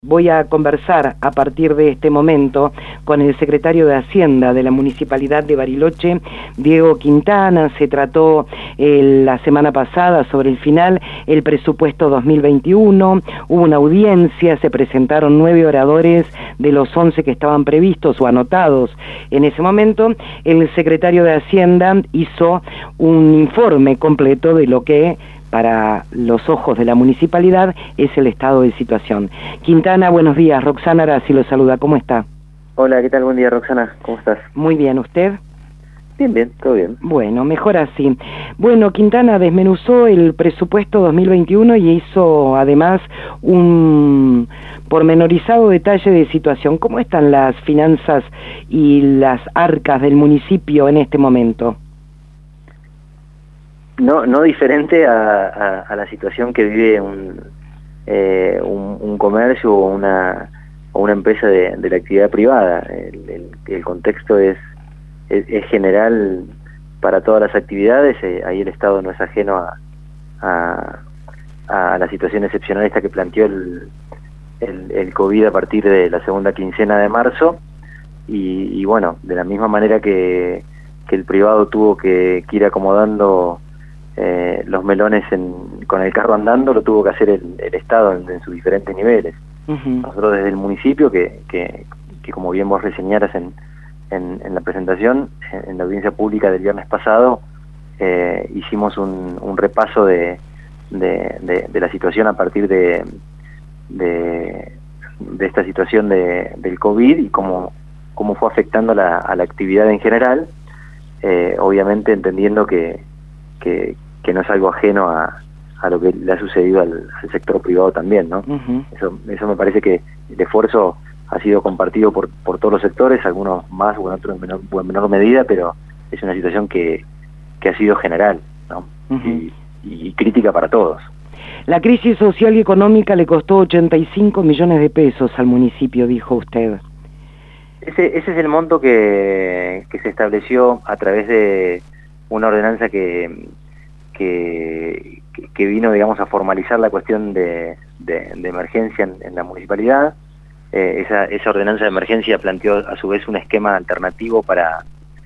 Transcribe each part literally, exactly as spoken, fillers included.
Voy a conversar a partir de este momento con el secretario de Hacienda de la Municipalidad de Bariloche, Diego Quintana. Se trató eh, la semana pasada sobre el final el presupuesto dos mil veintiuno, hubo una audiencia, se presentaron nueve oradores de los once que estaban previstos o anotados en ese momento. El secretario de Hacienda hizo un informe completo de lo que para los ojos de la municipalidad es el estado de situación. Quintana, buenos días. Roxana Arasi lo saluda. ¿Cómo está? Hola, ¿qué tal? Buen día, Roxana. ¿Cómo estás? Muy bien, ¿usted? Bien, bien, todo bien. Bueno, mejor así. Bueno, Quintana desmenuzó el presupuesto dos mil veintiuno y hizo además un pormenorizado detalle de situación. ¿Cómo están las finanzas y las arcas del municipio en este momento? No, no diferente a, a, a la situación que vive un, eh, un, un comercio o una, o una empresa de, de la actividad privada. El, el, el contexto es, es, es general para todas las actividades. Eh, ahí el Estado no es ajeno a, a, a la situación excepcional esta que planteó el, el, el COVID a partir de la segunda quincena de marzo. Y, y bueno, de la misma manera que, que el privado tuvo que, que ir acomodando Eh, los melones en, con el carro andando, lo tuvo que hacer el, el Estado en, en sus diferentes niveles. Uh-huh. Nosotros desde el municipio, que, que, que como bien vos reseñaras en, en, en la presentación, en, en la audiencia pública del viernes pasado, eh, hicimos un, un repaso de, de, de, de la situación a partir de, de, de esta situación de, del COVID y cómo, cómo fue afectando la, a la actividad en general, eh, obviamente entendiendo que Que, que no es algo ajeno a, a lo que le ha sucedido al, al sector privado también, ¿no? Uh-huh. Eso, eso me parece que el esfuerzo ha sido compartido por, por todos los sectores, algunos más o en otros en menor, en menor medida, pero es una situación que, que ha sido general, ¿no? Uh-huh. y, y crítica para todos. La crisis social y económica le costó ochenta y cinco millones de pesos al municipio, dijo usted. Ese, ese es el monto que, que se estableció a través de una ordenanza que, que, que vino, digamos, a formalizar la cuestión de, de, de emergencia en, en la municipalidad. Eh, esa, esa ordenanza de emergencia planteó a su vez un esquema alternativo para,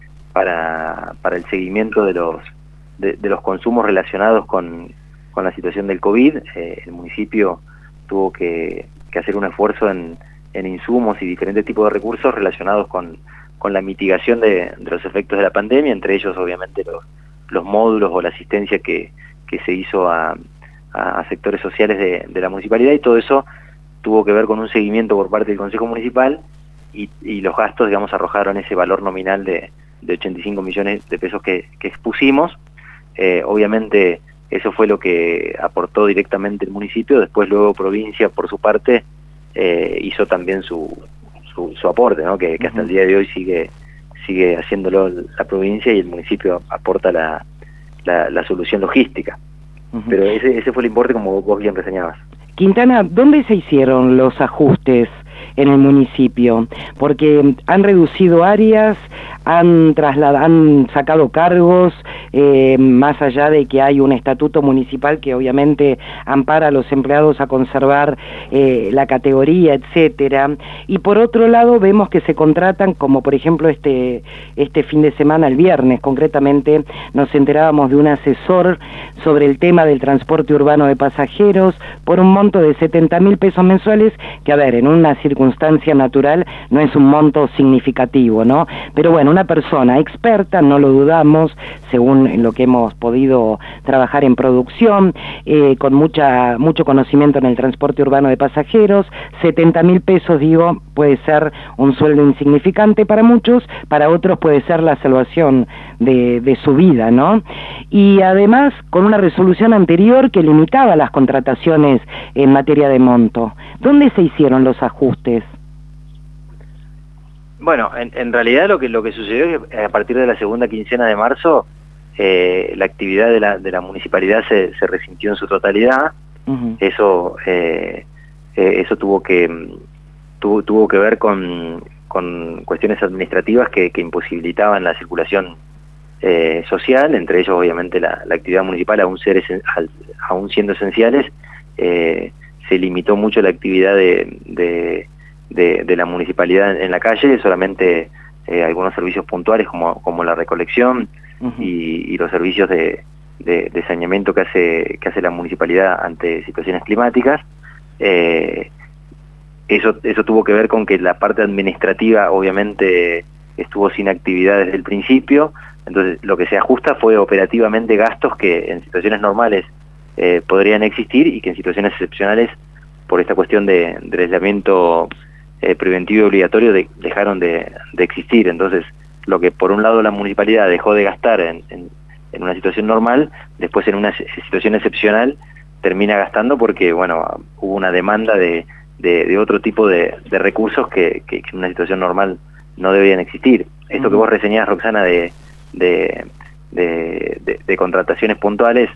para, para el seguimiento de los, de, de los consumos relacionados con, con la situación del COVID. Eh, el municipio tuvo que, que hacer un esfuerzo en, en insumos y diferentes tipos de recursos relacionados con con la mitigación de, de los efectos de la pandemia, entre ellos obviamente los, los módulos o la asistencia que, que se hizo a, a, a sectores sociales de, de la municipalidad, y todo eso tuvo que ver con un seguimiento por parte del Consejo Municipal y, y los gastos, digamos, arrojaron ese valor nominal de, de ochenta y cinco millones de pesos que, que expusimos. Eh, obviamente eso fue lo que aportó directamente el municipio, después luego provincia por su parte eh, hizo también su Su, su aporte, ¿no? que, que hasta el día de hoy sigue sigue haciéndolo la provincia y el municipio aporta la, la, la solución logística. Uh-huh. Pero ese, ese fue el importe, como vos bien reseñabas. Quintana, ¿dónde se hicieron los ajustes en el municipio? Porque han reducido áreas, han trasladado, han sacado cargos, eh, más allá de que hay un estatuto municipal que obviamente ampara a los empleados a conservar eh, la categoría, etcétera. Y por otro lado vemos que se contratan, como por ejemplo este este fin de semana, el viernes concretamente, nos enterábamos de un asesor sobre el tema del transporte urbano de pasajeros por un monto de setenta mil pesos mensuales, que a ver, en una circunstancia natural no es un monto significativo, ¿no? Pero bueno, una persona experta, no lo dudamos, según lo que hemos podido trabajar en producción, eh, con mucha mucho conocimiento en el transporte urbano de pasajeros, setenta mil pesos, digo, puede ser un sueldo insignificante para muchos, para otros puede ser la salvación de, de su vida, ¿no? Y además, con una resolución anterior que limitaba las contrataciones en materia de monto. ¿Dónde se hicieron los ajustes? Bueno, en, en realidad lo que lo que sucedió es que a partir de la segunda quincena de marzo eh, la actividad de la, de la municipalidad se, se resintió en su totalidad. Uh-huh. Eso eh, eh, eso tuvo que tuvo, tuvo que ver con, con cuestiones administrativas que, que imposibilitaban la circulación eh, social, entre ellos obviamente la, la actividad municipal, aún, ser esen, al, aún siendo esenciales, eh, se limitó mucho la actividad de, de, de, de la municipalidad en la calle, solamente eh, algunos servicios puntuales como, como la recolección uh-huh. y, y los servicios de, de, de saneamiento que hace, que hace la municipalidad ante situaciones climáticas. Eh, eso, eso tuvo que ver con que la parte administrativa obviamente estuvo sin actividad desde el principio, entonces lo que se ajusta fue operativamente gastos que en situaciones normales eh, podrían existir y que en situaciones excepcionales, por esta cuestión de, del aislamiento eh, preventivo y obligatorio, de, dejaron de, de existir. Entonces, lo que por un lado la municipalidad dejó de gastar en, en, en una situación normal, después en una situación excepcional termina gastando porque, bueno, hubo una demanda de, de, de otro tipo de, de recursos que, que en una situación normal no deberían existir. Esto que vos reseñás, Roxana, de, de, de, de, de contrataciones puntuales,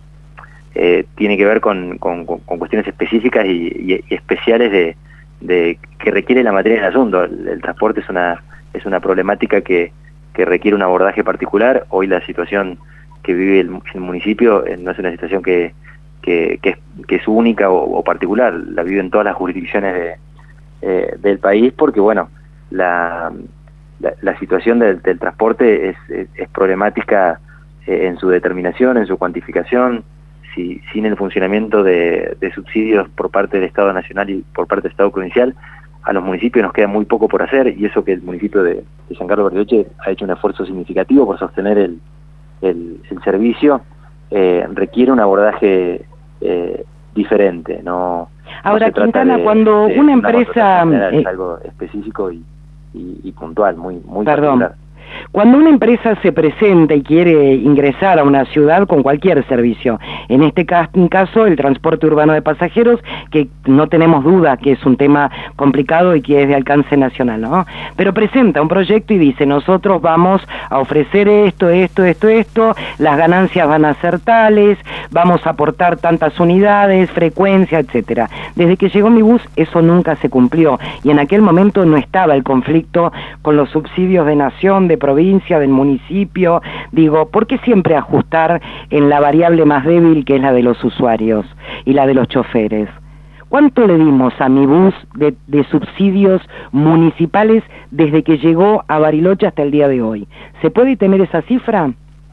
eh, tiene que ver con, con, con cuestiones específicas y, y, y especiales de, de que requiere la materia del asunto. El, el transporte es una, es una problemática que, que requiere un abordaje particular. Hoy la situación que vive el, el municipio eh, no es una situación que, que, que, es, que es única o, o particular, la viven todas las jurisdicciones de, eh, del país, porque bueno, la... La, la situación del, del transporte es, es, es problemática eh, en su determinación, en su cuantificación. Si, sin el funcionamiento de, de subsidios por parte del Estado Nacional y por parte del Estado Provincial, a los municipios nos queda muy poco por hacer, y eso que el municipio de, de San Carlos de Bariloche ha hecho un esfuerzo significativo por sostener el, el, el servicio, eh, requiere un abordaje eh, diferente. No, Ahora, no se Quintana, de, cuando de una una empresa... general, Eh, es algo específico y Y, y puntual, muy, muy Perdón. particular. Cuando una empresa se presenta y quiere ingresar a una ciudad con cualquier servicio, en este caso el transporte urbano de pasajeros, que no tenemos duda que es un tema complicado y que es de alcance nacional, ¿no? Pero presenta un proyecto y dice, nosotros vamos a ofrecer esto, esto, esto, esto, las ganancias van a ser tales, vamos a aportar tantas unidades, frecuencia, etcétera. Desde que llegó mi bus eso nunca se cumplió, y en aquel momento no estaba el conflicto con los subsidios de nación, de provincia, del municipio. Digo, ¿por qué siempre ajustar en la variable más débil, que es la de los usuarios y la de los choferes? ¿Cuánto le dimos a mi bus de, de subsidios municipales desde que llegó a Bariloche hasta el día de hoy? ¿Se puede tener esa cifra?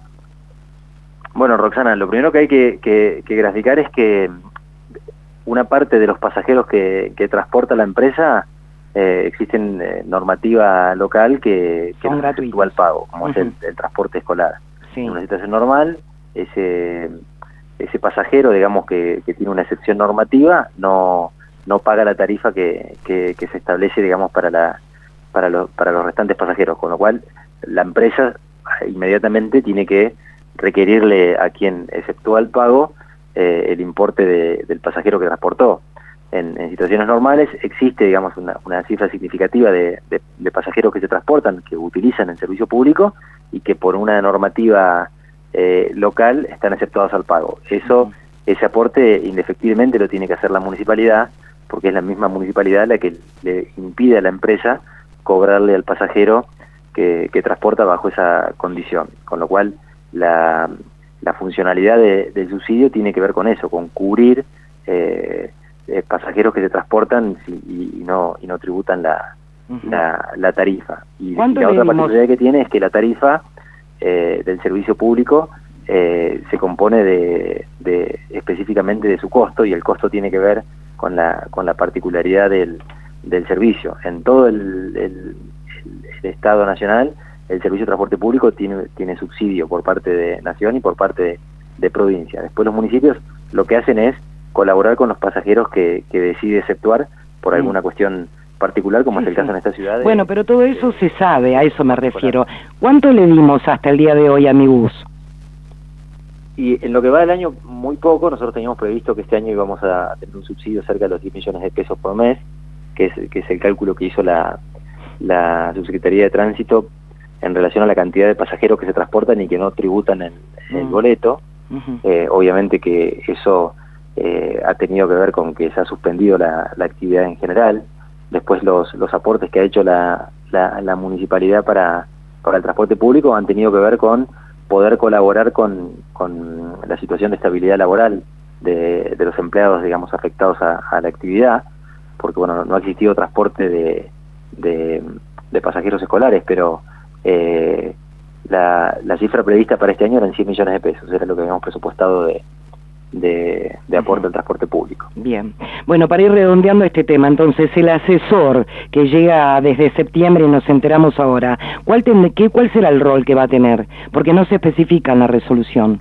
Bueno, Roxana, lo primero que hay que, que, que graficar es que una parte de los pasajeros que, que transporta la empresa Eh, existen eh, normativa local que, que no efectúa el pago, como uh-huh. es el, el transporte escolar. Sí. En una situación normal, ese ese pasajero, digamos, que, que tiene una excepción normativa, no no paga la tarifa que, que, que se establece, digamos, para la para los para los restantes pasajeros, con lo cual la empresa inmediatamente tiene que requerirle a quien efectúa el pago eh, el importe de, del pasajero que transportó. En, en situaciones normales existe, digamos, una, una cifra significativa de, de, de pasajeros que se transportan, que utilizan el servicio público y que por una normativa eh, local están aceptados al pago. Eso, uh-huh. ese aporte indefectiblemente lo tiene que hacer la municipalidad, porque es la misma municipalidad la que le impide a la empresa cobrarle al pasajero que, que transporta bajo esa condición. Con lo cual la, la funcionalidad de, del subsidio tiene que ver con eso, con cubrir eh, Eh, pasajeros que se transportan y, y, no, y no tributan la, uh-huh. la, la tarifa. Y, y la otra particularidad que tiene es que la tarifa eh, del servicio público eh, se compone de, de específicamente de su costo, y el costo tiene que ver con la, con la particularidad del, del servicio. En todo el, el, el Estado Nacional, el servicio de transporte público tiene, tiene subsidio por parte de Nación y por parte de, de provincia. Después los municipios lo que hacen es colaborar con los pasajeros que, que decide efectuar por mm. alguna cuestión particular, como sí, es el caso sí. en esta ciudad. De, bueno, pero todo eso de, se sabe, a eso me refiero. ¿Cuánto le dimos hasta el día de hoy a mi bus? Y en lo que va del año, muy poco. Nosotros teníamos previsto que este año íbamos a tener un subsidio cerca de los diez millones de pesos por mes, que es, que es el cálculo que hizo la, la Subsecretaría de Tránsito en relación a la cantidad de pasajeros que se transportan y que no tributan en, en mm. el boleto. Uh-huh. eh, obviamente que eso Eh, ha tenido que ver con que se ha suspendido la, la actividad en general. Después los, los aportes que ha hecho la, la, la municipalidad para, para el transporte público han tenido que ver con poder colaborar con, con la situación de estabilidad laboral de, de los empleados, digamos, afectados a, a la actividad, porque bueno, no ha existido transporte de, de, de pasajeros escolares, pero eh, la, la cifra prevista para este año eran cien millones de pesos, era lo que habíamos presupuestado de, de, de aporte uh-huh. al transporte público. Bien, bueno, para ir redondeando este tema, entonces el asesor que llega desde septiembre y nos enteramos ahora, ¿cuál, ten, qué, ¿cuál será el rol que va a tener? Porque no se especifica en la resolución.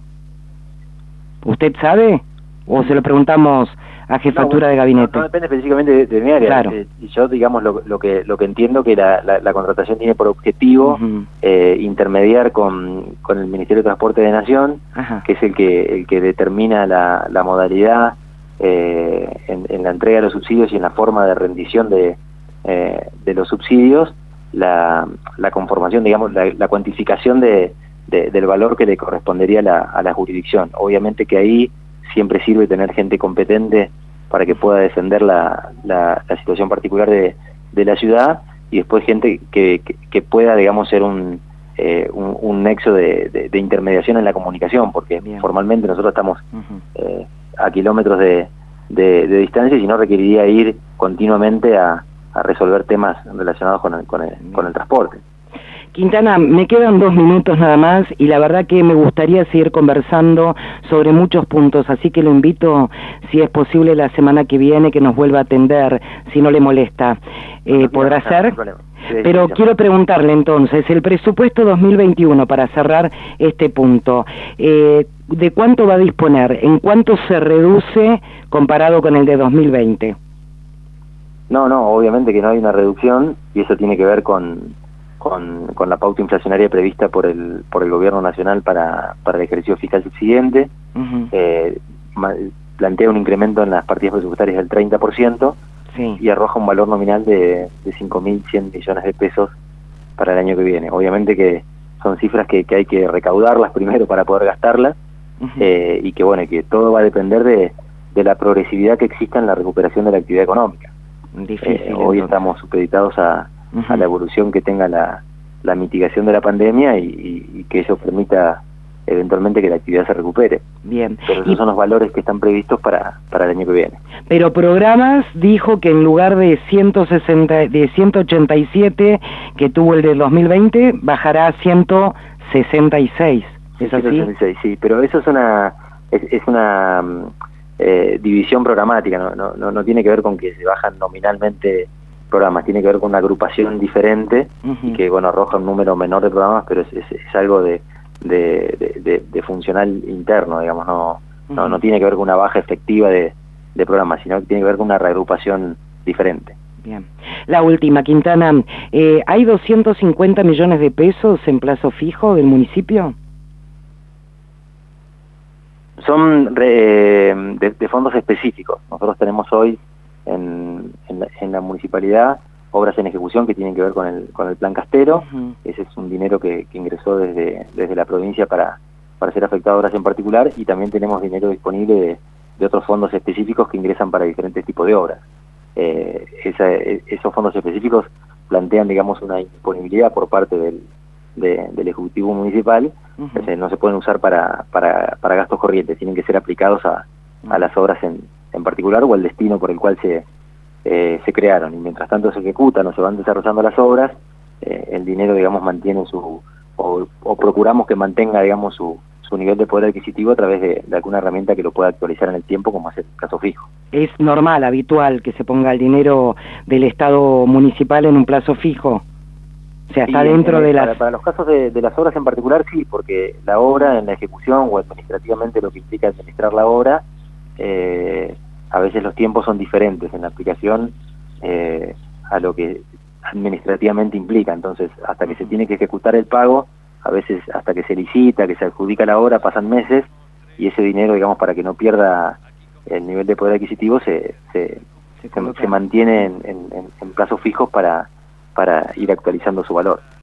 ¿Usted sabe? ¿O se lo preguntamos a jefatura no, de gabinete? No, no depende específicamente de, de mi área. Claro. Eh, yo, digamos, lo, lo que lo que entiendo que la, la, la contratación tiene por objetivo uh-huh. eh, intermediar con, con el Ministerio de Transporte de Nación, Ajá. que es el que el que determina la, la modalidad eh, en, en la entrega de los subsidios y en la forma de rendición de, eh, de los subsidios, la, la conformación, digamos, la, la cuantificación de, de, del valor que le correspondería a la, a la jurisdicción. Obviamente que ahí siempre sirve tener gente competente para que pueda defender la, la, la situación particular de, de la ciudad, y después gente que, que, que pueda, digamos, ser un, eh, un, un nexo de, de, de intermediación en la comunicación, porque Bien. formalmente nosotros estamos uh-huh. eh, a kilómetros de, de, de distancia, y no requeriría ir continuamente a, a resolver temas relacionados con el, con el, con el transporte. Quintana, me quedan dos minutos nada más y la verdad que me gustaría seguir conversando sobre muchos puntos, así que lo invito, si es posible, la semana que viene que nos vuelva a atender, si no le molesta. Eh, no, ¿Podrá no, ser? No, no sí, Pero sí, quiero sí. preguntarle entonces, el presupuesto dos mil veintiuno, para cerrar este punto, eh, ¿de cuánto va a disponer? ¿En cuánto se reduce comparado con el de dos mil veinte? No, no, obviamente que no hay una reducción, y eso tiene que ver con... Con, con la pauta inflacionaria prevista por el por el gobierno nacional para, para el ejercicio fiscal subsiguiente. Uh-huh. eh, plantea un incremento en las partidas presupuestarias del treinta por ciento sí. y arroja un valor nominal de, de cinco mil cien millones de pesos para el año que viene. Obviamente que son cifras que, que hay que recaudarlas primero para poder gastarlas, uh-huh. eh, y que bueno, que todo va a depender de, de la progresividad que exista en la recuperación de la actividad económica. Difícil, eh, hoy estamos supeditados a Uh-huh. a la evolución que tenga la, la mitigación de la pandemia, y, y, y que eso permita eventualmente que la actividad se recupere. Bien. Pero esos y... son los valores que están previstos para, para el año que viene. Pero Programas dijo que en lugar de ciento sesenta, de ciento ochenta y siete que tuvo el del dos mil veinte, bajará a ciento sesenta y seis. ¿Es así? ciento sesenta y seis, sí, pero eso es una es, es una eh, división programática, no, no, no, no tiene que ver con que se bajan nominalmente programas, tiene que ver con una agrupación diferente, uh-huh. y que bueno, arroja un número menor de programas, pero es, es, es algo de, de, de, de, de funcional interno, digamos, no, uh-huh. no no tiene que ver con una baja efectiva de, de programas, sino que tiene que ver con una reagrupación diferente. Bien. La última, Quintana, eh, ¿hay doscientos cincuenta millones de pesos en plazo fijo del municipio? Son re, de, de fondos específicos. Nosotros tenemos hoy En, en, la, en la municipalidad obras en ejecución que tienen que ver con el con el plan Castero. Uh-huh. Ese es un dinero que, que ingresó desde desde la provincia para para ser afectado a obras en particular, y también tenemos dinero disponible de, de otros fondos específicos que ingresan para diferentes tipos de obras. Eh, esa, esos fondos específicos plantean, digamos, una disponibilidad por parte del de, del Ejecutivo Municipal. Uh-huh. Entonces, no se pueden usar para, para, para gastos corrientes, tienen que ser aplicados a, a las obras en en particular o el destino por el cual se eh, se crearon, y mientras tanto se ejecutan o se van desarrollando las obras, eh, el dinero, digamos, mantiene su o, o procuramos que mantenga, digamos, su, su nivel de poder adquisitivo a través de, de alguna herramienta que lo pueda actualizar en el tiempo, como es el plazo fijo. ¿Es normal, habitual, que se ponga el dinero del Estado municipal en un plazo fijo? O sea, está sí, dentro en, de para, las... Para los casos de, de las obras en particular, sí, porque la obra en la ejecución o administrativamente lo que implica administrar la obra, eh, a veces los tiempos son diferentes en la aplicación eh, a lo que administrativamente implica. Entonces, hasta que se tiene que ejecutar el pago, a veces hasta que se licita, que se adjudica la obra, pasan meses, y ese dinero, digamos, para que no pierda el nivel de poder adquisitivo, se se, se, se mantiene en, en, en plazos fijos para, para ir actualizando su valor.